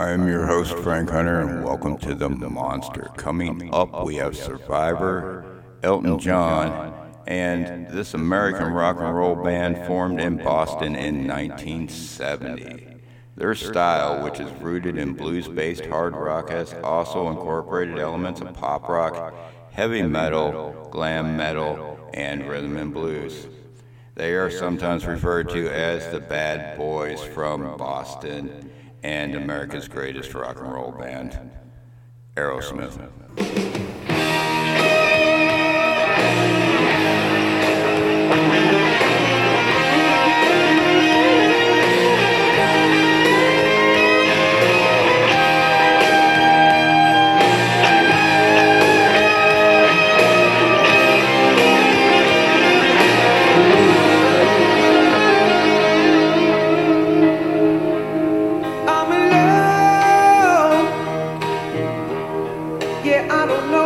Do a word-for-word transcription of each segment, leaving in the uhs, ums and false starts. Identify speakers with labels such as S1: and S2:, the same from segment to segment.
S1: I am your host, Frank Hunter, and welcome to The Monster. Coming up, we have Survivor, Elton John, and this American rock and roll band formed in Boston in nineteen seventy. Their style, which is rooted in blues-based hard rock, has also incorporated elements of pop rock, heavy metal, glam metal, and rhythm and blues. They are sometimes referred to as the Bad Boys from Boston and America's greatest rock and roll band, Aerosmith.
S2: I don't know.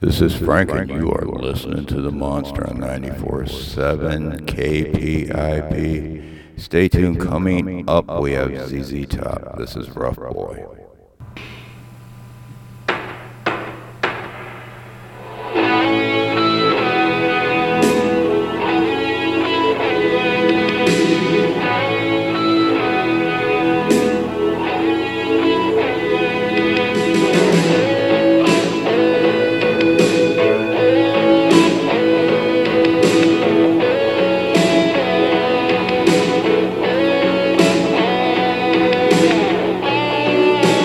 S1: This is Frank, and you are listening to The Monster on ninety-four point seven K P I P. Stay tuned. Coming up, we have Z Z Top. This is Rough Boy.
S2: Thank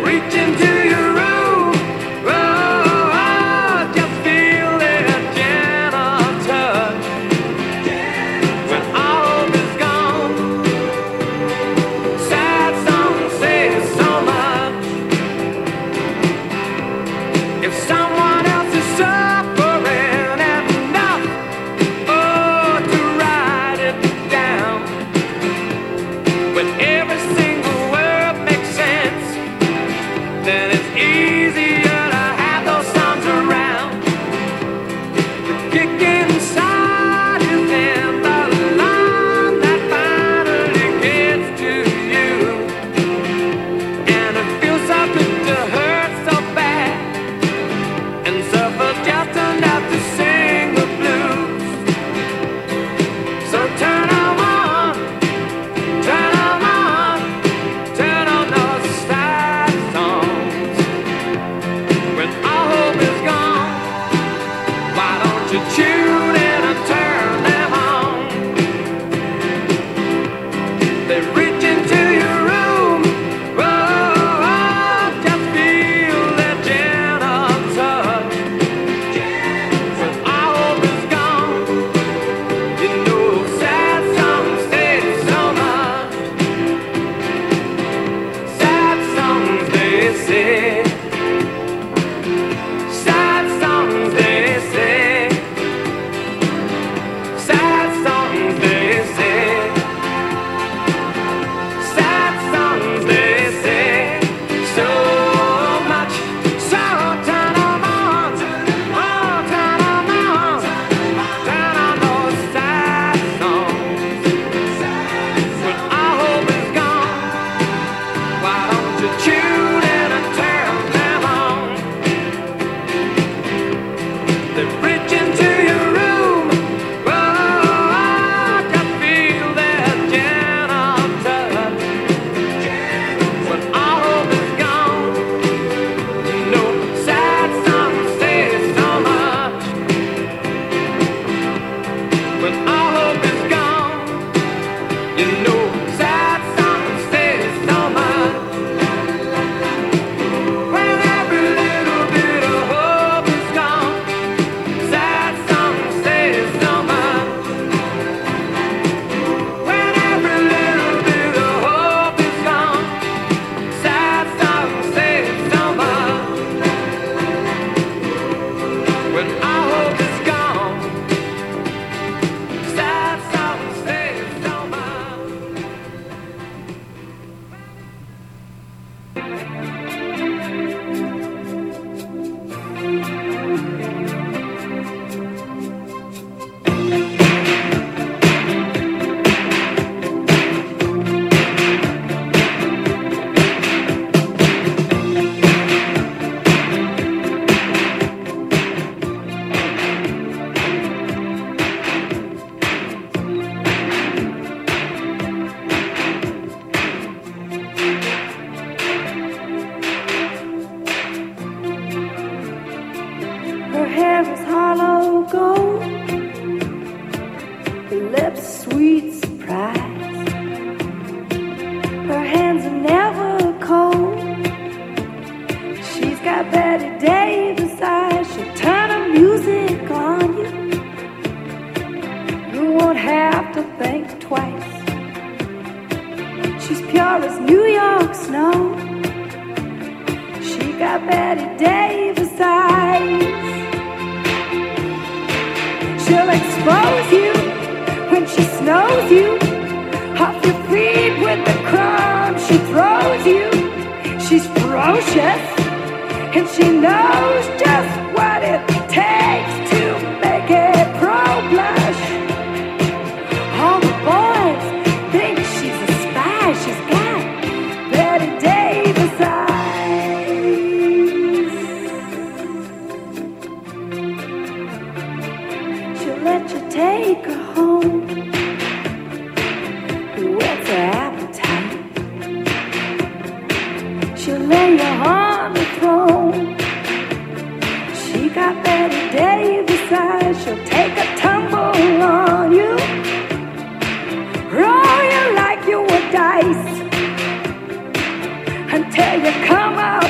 S2: Until you come out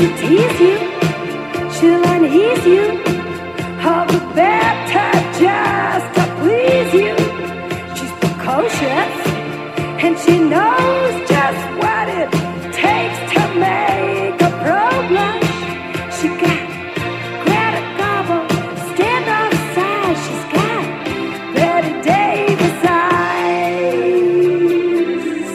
S2: She'll tease you, she'll unease you, all the better just to please you. She's precocious, and she knows just what it takes to make a pro blush. She got Greta Garbo, stand on side. She's got Betty Davis eyes.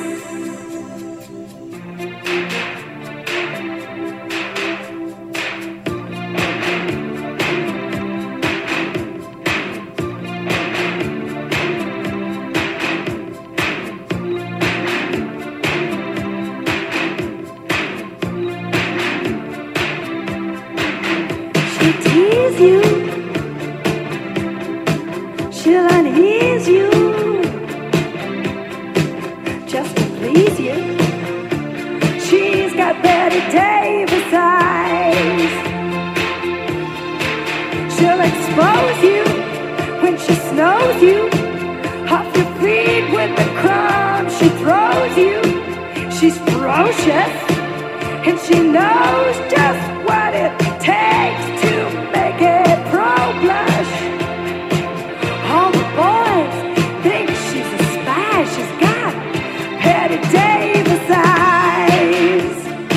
S2: She'll tease you, she'll unease you, just to please you. She's got Betty Davis eyes. She'll expose you when she snows you, off your feet with the crumbs she throws you. She's ferocious, and she knows just what it takes to make it pro blush. All the boys think she's a spy. She's got Betty Davis eyes.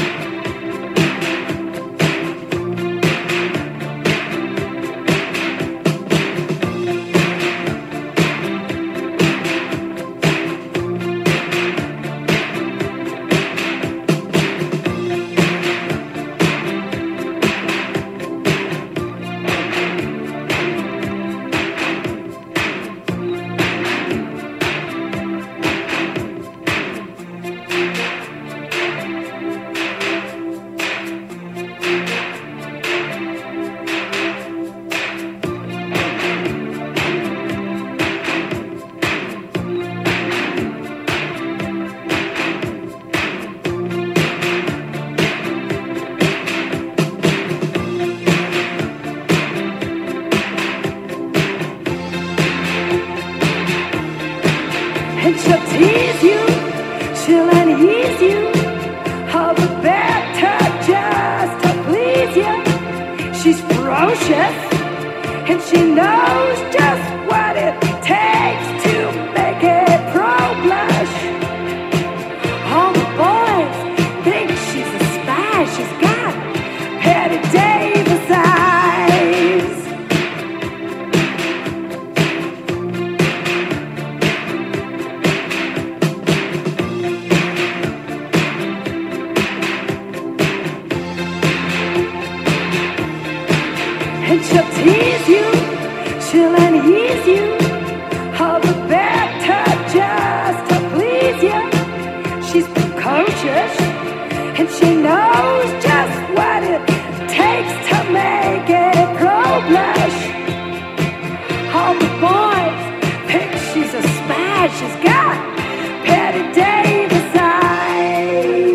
S2: And she'll tease you, she'll unease you, all the better just to please you. She's ferocious, and she knows just what it takes to make it pro blush. All the boys think she's a spy. She's got Betty Davis eyes. And she'll tease you, she'll unease you, all the better just to please you. She's precocious, and she knows just what it takes to make it pro blush. All the boys think she's a spy. She's got Betty Davis eyes.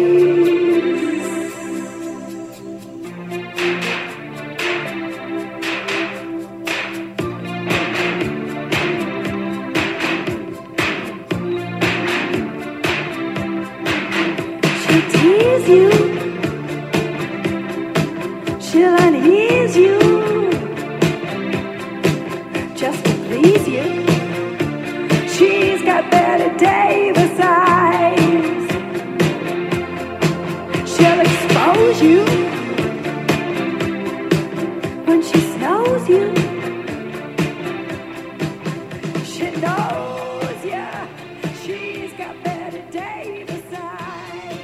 S2: She'll tease you, she'll unease you, just to please you. She's got Betty Davis eyes. She'll expose you when she snows you. She knows ya. She's got Betty Davis eyes.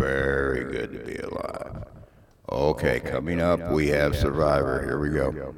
S1: very good to be alive. Okay, coming up, we have Survivor. Here we go.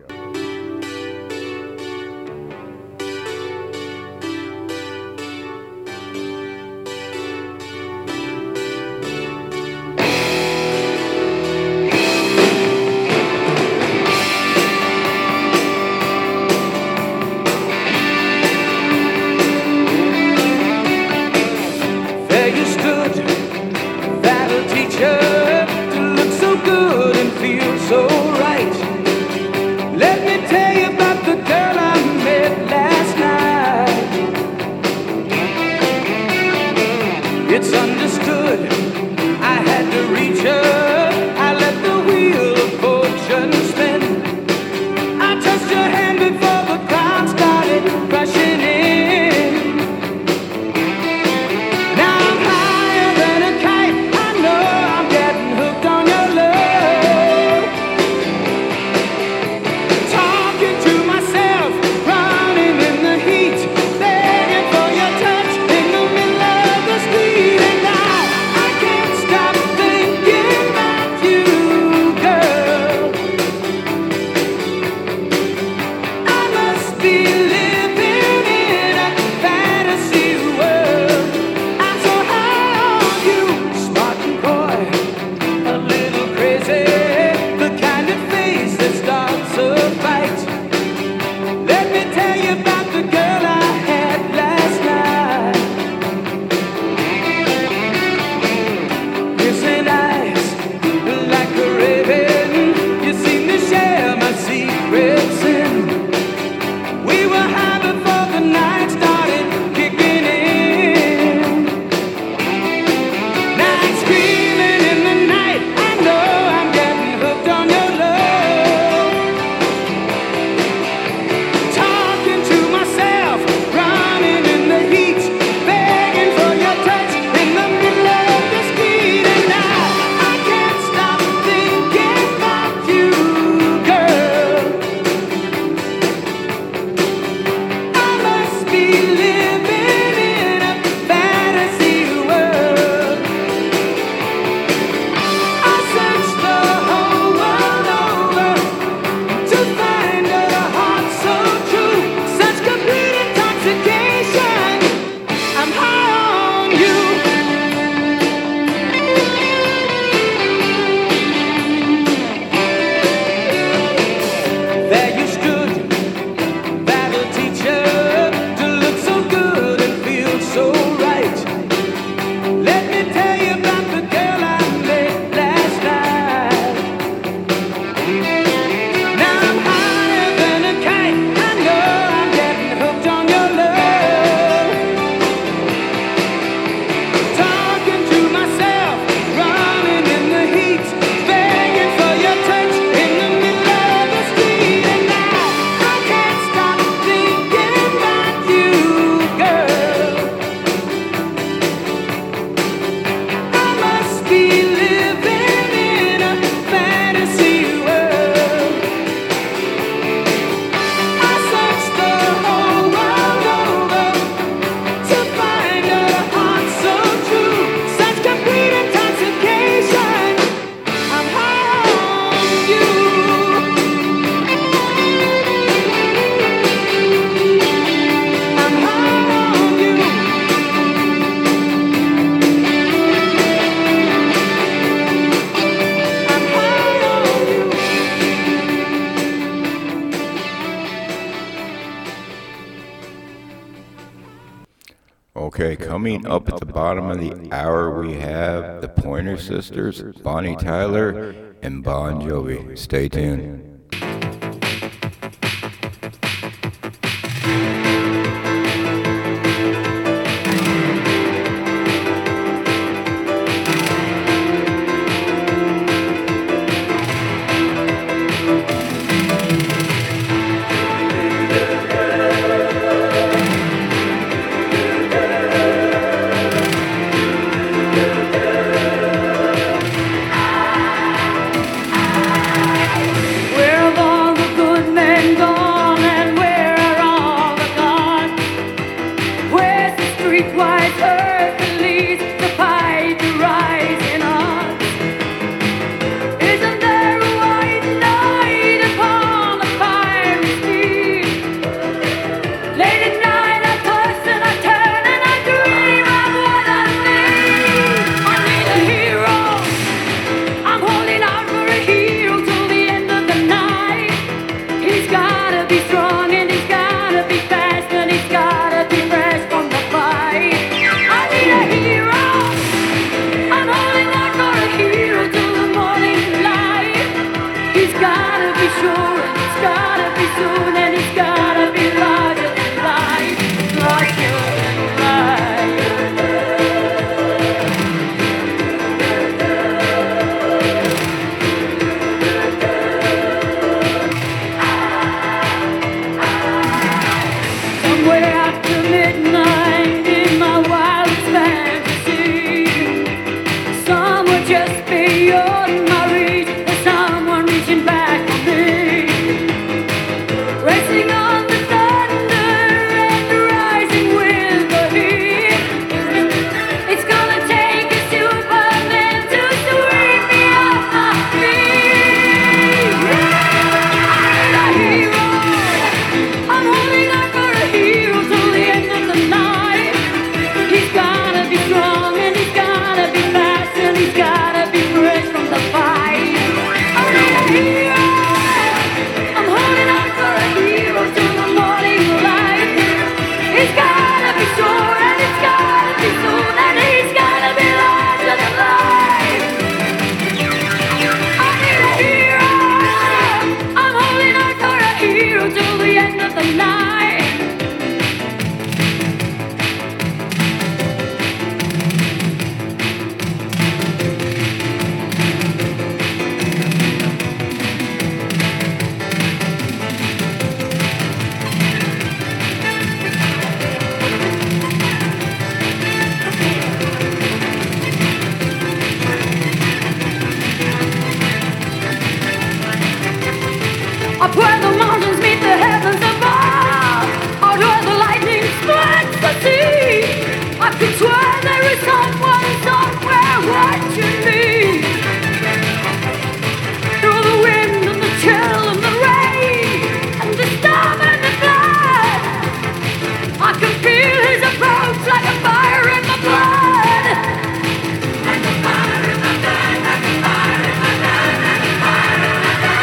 S1: Okay, coming up at the bottom of the hour, we have the Pointer Sisters, Bonnie Tyler, and Bon Jovi. Stay tuned.
S3: Well,
S2: Up where the mountains meet the heavens above, out where the lightning splits the sea, I could swear there is someone somewhere watching me. Through the wind and the chill and the rain and the storm and the flood, I can feel his approach like a fire in my blood. Like a fire in my blood, like a fire in my blood, like a fire in my blood.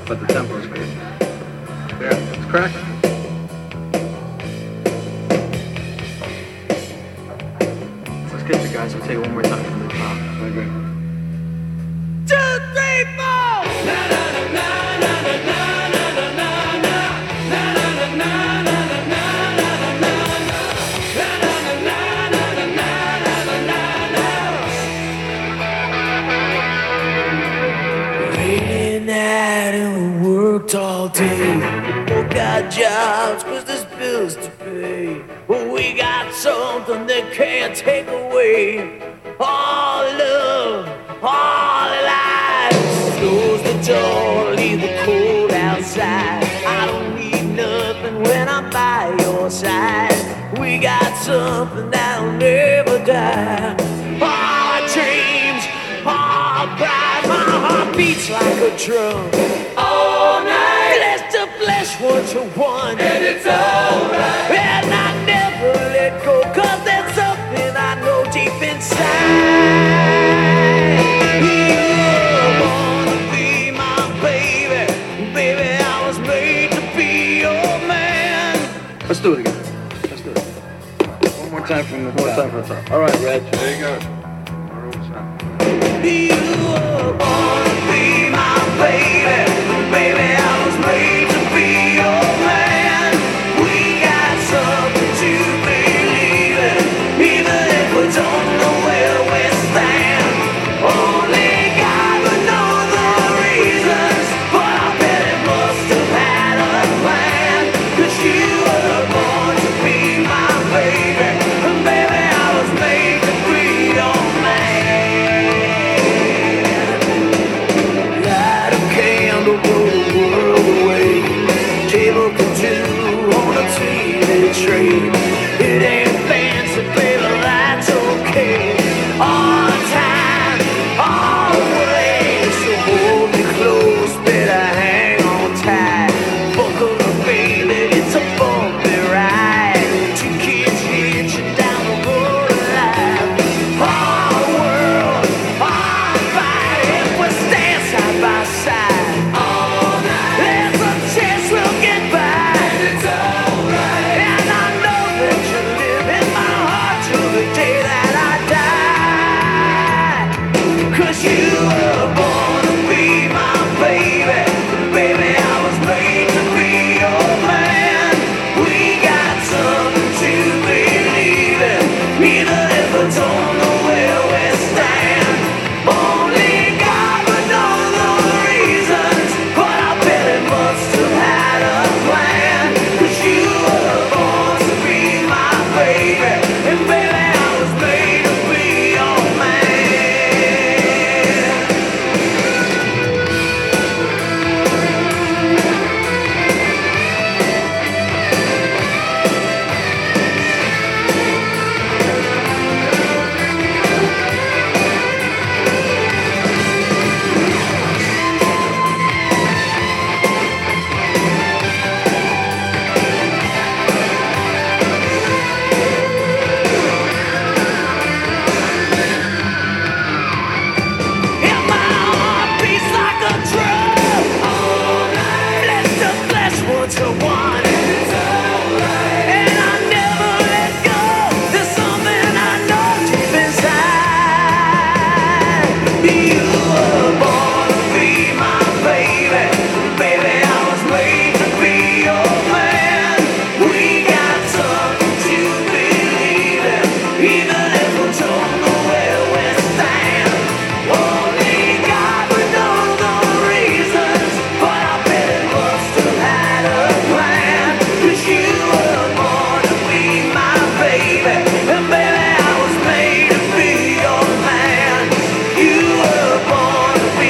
S3: but the tempo's great. Yeah, it's cracking. Let's get the guys to take it one more time from the top. I agree.
S2: Two, three, four! Na na na na na na na na na na na na na na all day. We got jobs cause there's bills to pay. But we got something they can't take away. All love, all life. Close the door, leave the cold outside. I don't need nothing when I'm by your side. We got something that'll never die. Our dreams, our pride. My heart beats like a drum. All night. Flesh to flesh, one to one. And it's alright. And I never let go, cause there's something I know deep inside. You wanna be my baby. Baby, I was made to be your man.
S3: Let's do it again. Let's do it. One more time from the top. One more time from the top. All right, Reg. There you go.
S2: You wanna be my baby. Baby, I was made to be your man. We got something to believe in, even if we don't know where we stand. Only God would know the reasons, but I bet it must have had a plan. Cause you were born to be my baby. And baby, I was made to be your man. Light a candle, blow the world away. Cable can do on a T V tray. It ain't fancy, baby, that's okay. On time, always. So hold me close, better hang on tight. Buckle up, baby, it's a bumpy ride. Two kids hitching down the road alive. Our world, our fight. If we stand side by side, all night, there's a chance we'll get by. And it's alright. And I know that you live in my heart till the day that I die. Cause you were born to be my baby. Baby, I was made to be your man. We got something to believe in, even if we don't know where we stand. Only God would know the reasons, but I bet it must have had a plan. Cause you were born to be my baby. And baby, I was made to be your man. And my heart beats like a drum. All night. Flesh to flesh, one to one. And it's alright. And I never let go. There's something I know deep inside. You were born to be my baby. Baby, I was made to be your man. We got something to believe in, even if we don't know where we stand. Only God would know the reasons, but I bet it must have had a plan. Cause you were born to be my baby. And baby, I was made to be your man. You were born to be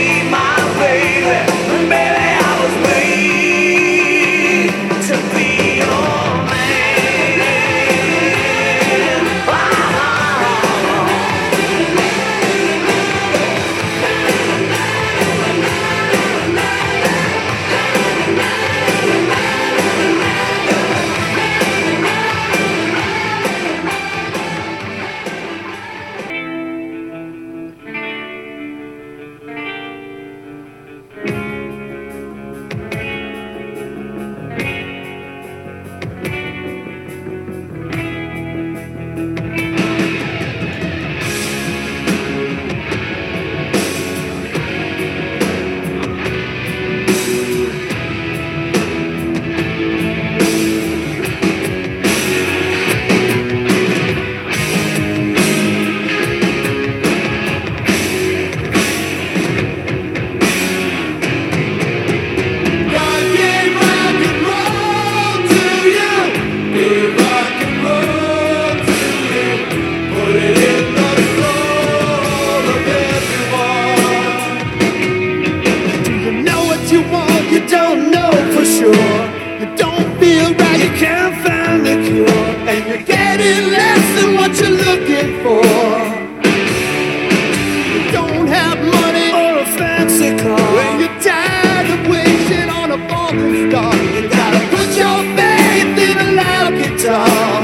S4: star. You gotta put your faith in a loud guitar.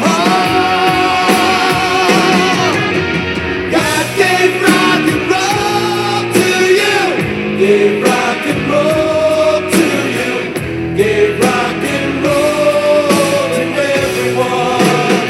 S4: God gave rock and roll to you. Gave rock and roll to you. Gave rock and roll to everyone.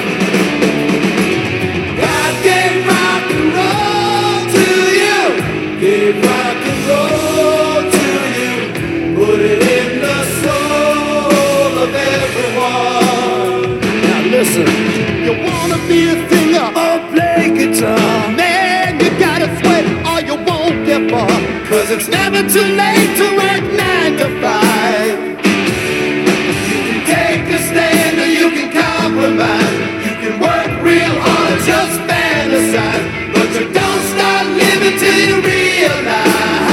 S4: God gave rock and roll to you. Gave rock and roll to you. Put it in the soul of everyone. Now listen, you wanna be a singer or play guitar? Man, you gotta sweat or you won't get far. Cause it's never too late to work nine to five. You can take a stand or you can compromise. You can work real hard or just fantasize. But you don't start living till you realize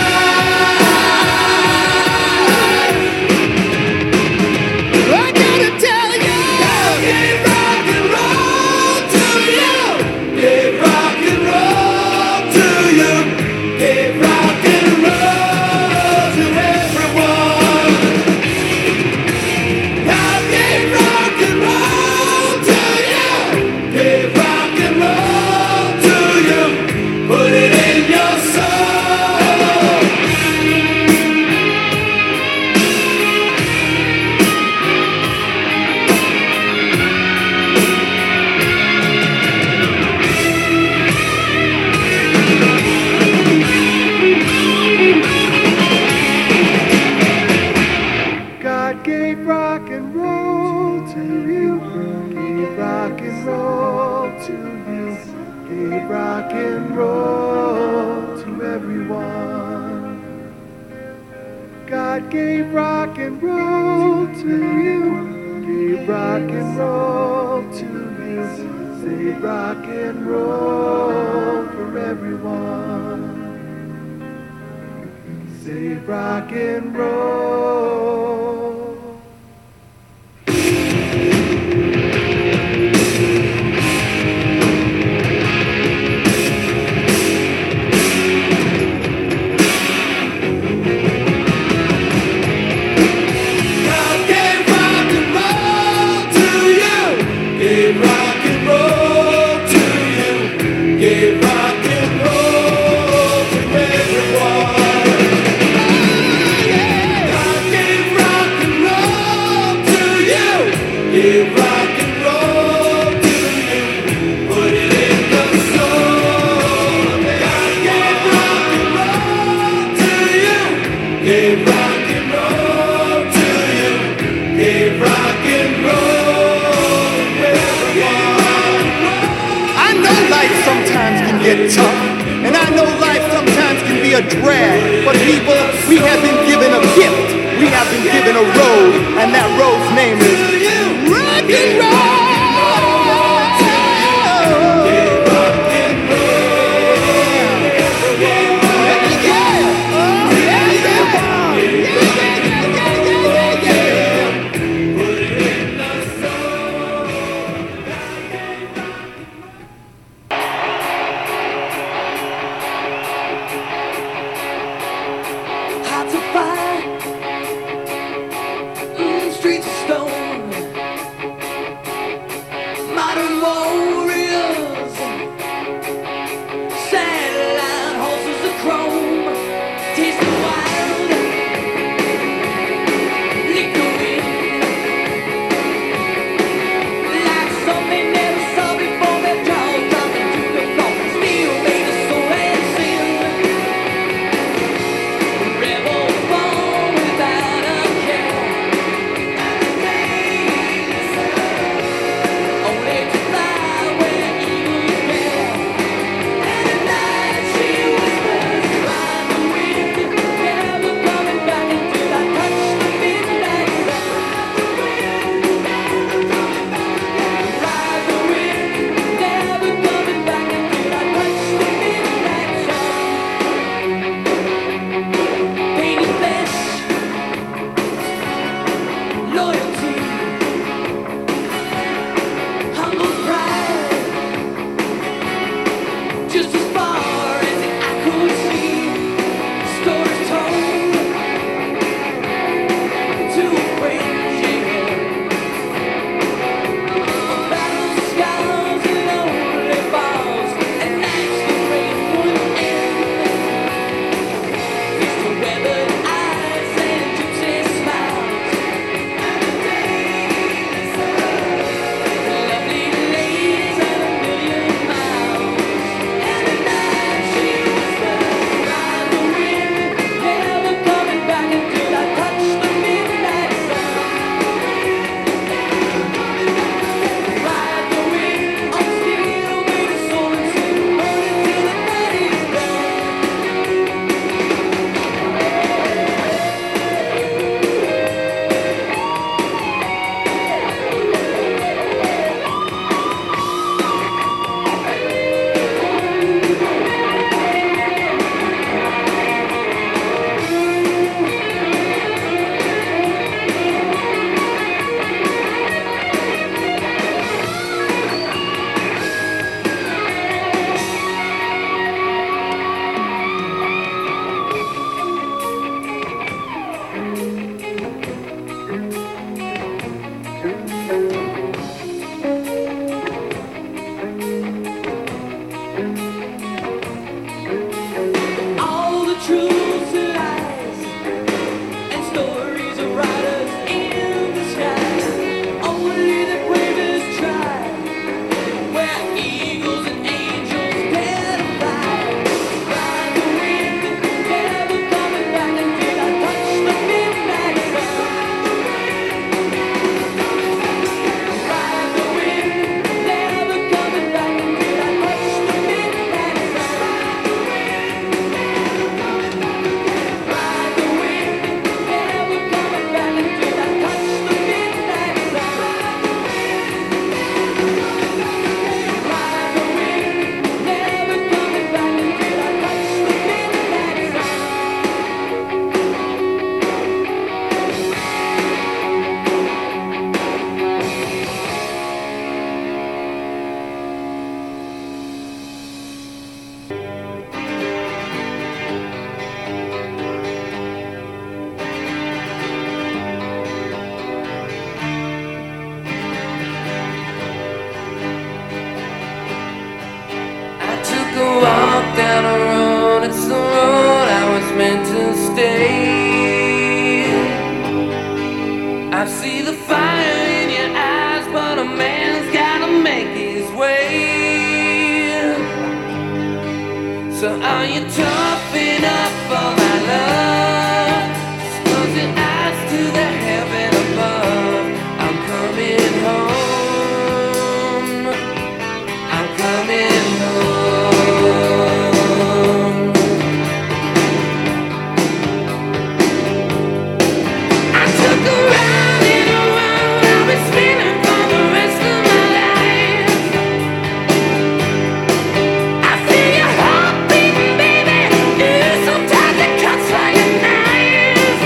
S4: I gotta tell you, God gave rock and roll to you. Gave rock and roll to you. Gave rock and roll to everyone. God gave rock and roll to you. Gave rock and roll to you. Put it in your soul. God gave rock and roll to you. Gave rock and roll to you. Gave rock and roll to everyone. God gave rock and roll to you. Gave rock and roll to you. Save rock and roll for everyone. Save rock and roll. God gave rock and roll to you. Gave rock and roll to you. Gave rock and roll to everyone. God gave rock and roll to you. Gave rock and roll to you. Put it in the soul. God gave rock and roll to you. Gave rock and roll to you. Gave rock and roll to everyone. I know life sometimes can get tough, and I know life sometimes can be a drag. But people, we have been given a gift. We have been given a road, and that road's name is rock and roll. Rock and
S2: Hard to find, mm, streets of stone, modern warriors, satellite horses of chrome, taste the wild, lick the wind, like something never saw before. Their jaws dropping to the floor, steel made of soul and sin. Rebel born without a care. Only to fly where eagles dare. And at night she
S4: So are you tough enough for my love? Just close your eyes to the heaven above. I'm coming home. I'm coming home. I took a ride in a world I've been spinning for the rest of my life. I feel your heart beating, baby. You sometimes it cuts like a knife.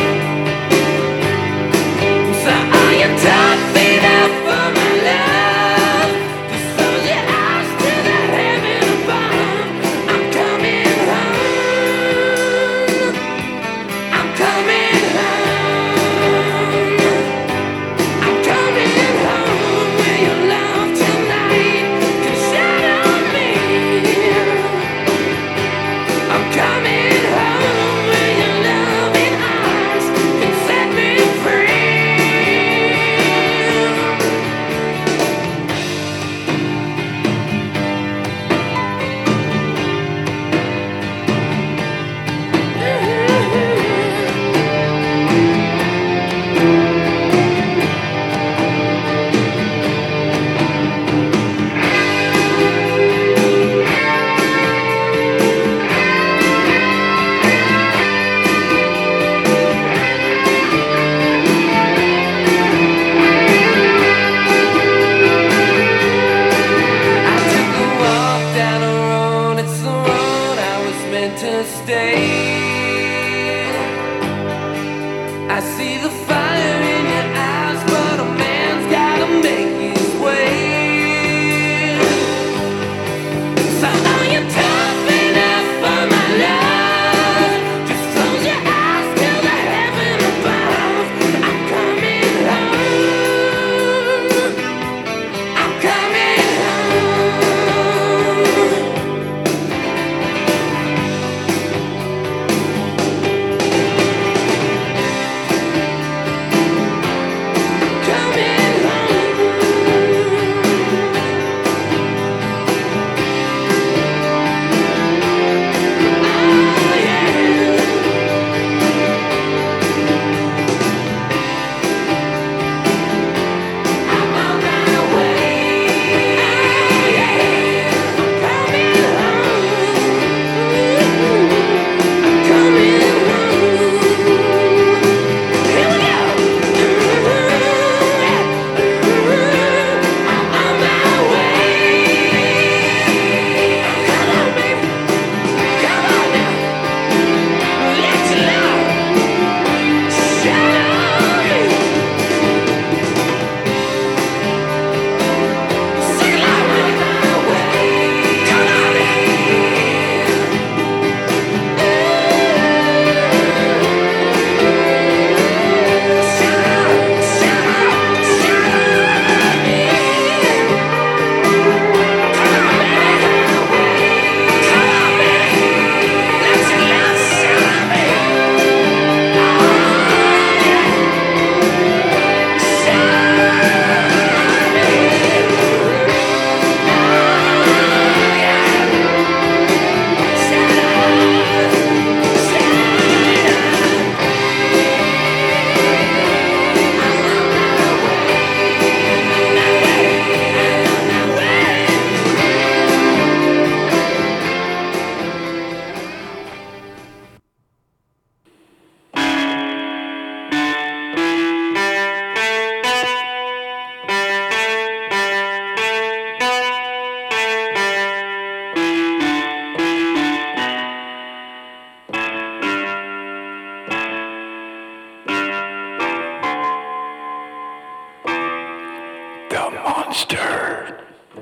S4: So are you tough enough for my love? Just close your eyes to the heaven above. I'm coming home. I'm coming home. I'm coming home where your love tonight can shine on me. I'm coming home where your loving eyes can set me free. I took a walk down a road, it's the road I was meant to stay. I see the